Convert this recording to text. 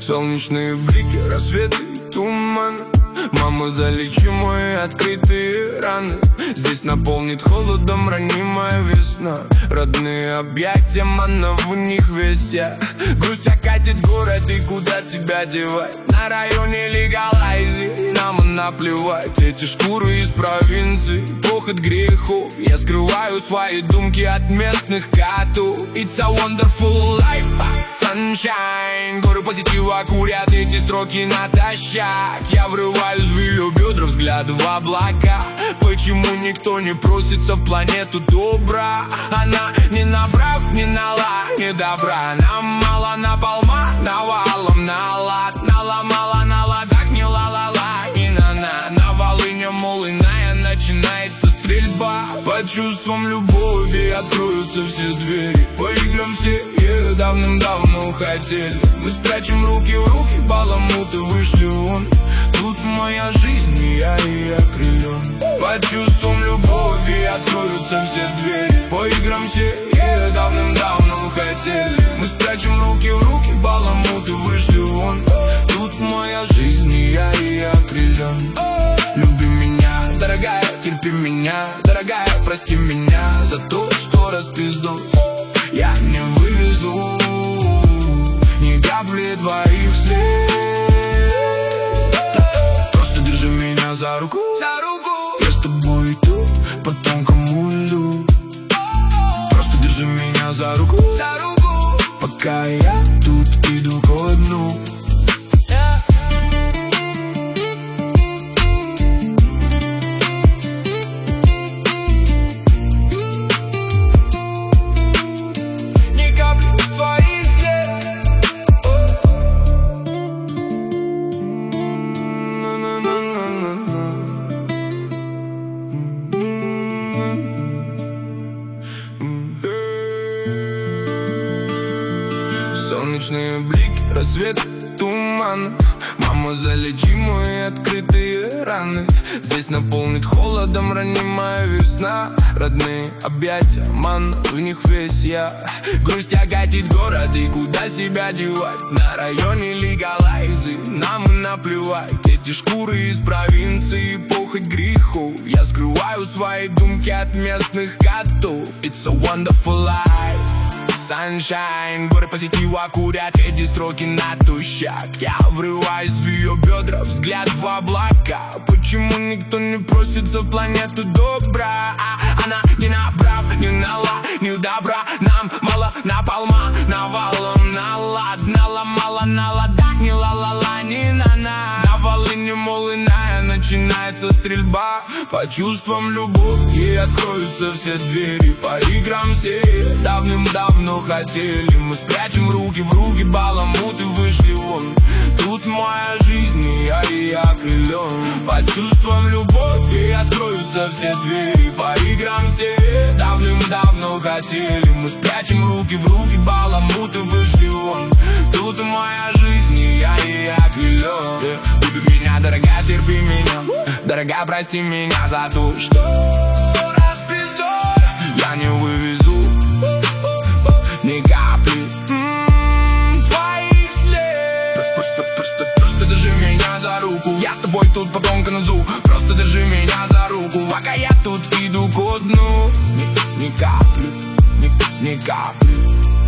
Солнечные блики, рассветы, туман. Мама, залечи мои открытые раны. Здесь наполнит холодом ранимая весна. Родные объятия, манна, в них весь я. Грусть окатит город, и куда себя девать? На районе легалайзи, нам наплевать. Эти шкуры из провинции, похоть грехов. Я скрываю свои думки от местных котов. It's a wonderful life, sunshine. Горы позитива курят эти строки натощак. Я врываюсь в ее бедра, взгляд в облака. Почему никто не просится в планету добра? Она не направ, не нала, не добра. Нам мало напалма, навалом налад. Наломала на ладах, не ла-ла-ла, и на-на. На волыне, мол, иная начинается стрельба. Под чувством любови откроются все двери. Поиграем все, давным-давно хотели. Мы спрячем руки в руки, баламуты вышли вон. Тут моя жизнь, и я окрылен. Под чувством любови откроются все двери. Поиграем все, давным-давно хотели. Мы спрячем руки в руки, баламуты вышли вон. Тут моя жизнь, и я окрылен. Люби меня, дорогая, терпи меня, дорогая, прости меня за то, что распиздос. Я не вывезу ни капли твоих слез. Просто держи меня за руку, я с тобой тут по тонкому льду. Просто держи меня за руку, пока я тут иду ко дну. Солнечные блики, рассвет, туман. Мама, залечи мои открытые раны. Здесь наполнит холодом ранимая весна. Родные объятия, манна, в них весь я. Грусть окатит город, и куда себя девать? На районе легалайзи, нам и наплевать. Эти шкуры из провинции, похоть грехов. Я скрываю свои думки от местных котов. It's a wonderful life, sunshine. Горы позитива курят эти строки натощак. Я врываюсь в ее бедра, взгляд в облака. Почему никто не просится в планету добра? Она не направ, не нала, не добра. Нам мало напалма, навалом налад. Наломала на ладах, не ла-ла-ла, не на-на. На волыне, мол, иная начинается стрельба. По чувствам любови откроются все двери. Поиграем все, давным-давно хотели. Мы спрячем руки в руки, баламуты вышли вон. Тут моя жизнь, и я окрылен. Под чувством любови откроются все двери. Поиграем все, давным-давно хотели. Мы спрячем руки в руки, баламуты вышли вон. Тут моя жизнь, и я окрылен. Люби меня, дорогая, терпи меня, дорогая, прости меня за то, что распиздор. Я не вывезу ни капли твоих слез. Просто держи меня за руку, я с тобой тут по тонкому зу. Просто держи меня за руку, пока я тут иду ко дну. Ни капли, ни капли.